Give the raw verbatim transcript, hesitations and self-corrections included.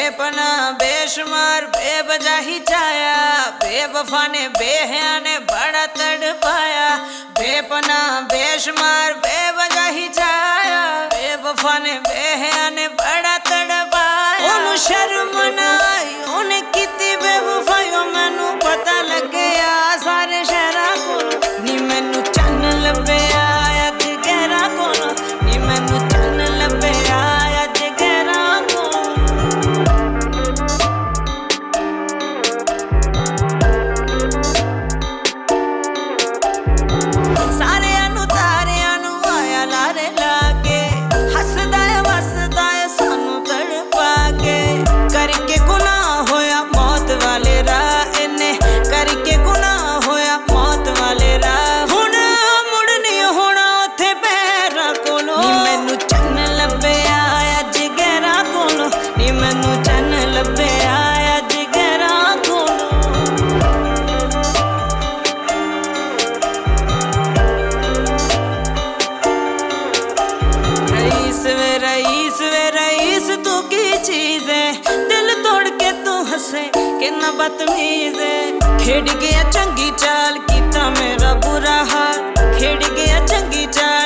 बेपना बेशुमार बेवजह ही चाया, बेवफा ने बेहया ने बड़ा तड़पाया। बेपना बेशुमार बेवजह ही चाया, बेवफा ने बेहया ने बड़ा तड़पाया। ओनू शर्म ना आई ओने कीती बेवफाई, मैनू पता लग्या सारे शहरा कोल नी मैनू चन्न लभ्या अज गहरा कोल, नी मैनू चन्न लभ्या अज गहरा कोल। सारियां नू तारियां नू आया लारे लागे, हसदा है वसदा है सानू तड़पा के। करके गुनाह होया मौत वाले राह इन्ने, करके गुनाह होया मौत वाले राह। हुण मुड़ नहीं होना उत्थे पैरां कोलों, नी मैनू चन्न लभ्या अज गहरा कोलों, नी मैनू चन्न लभ्या अज गहरा कोलों। रईस वे रईस वे रईस तू की चीज है, दिल तोड़ के तू हंसे कितना बदतमीज है। खेड़ गया चंगी चाल कीता मेरा बुरा हाल, खेड़ गया चंगी चाल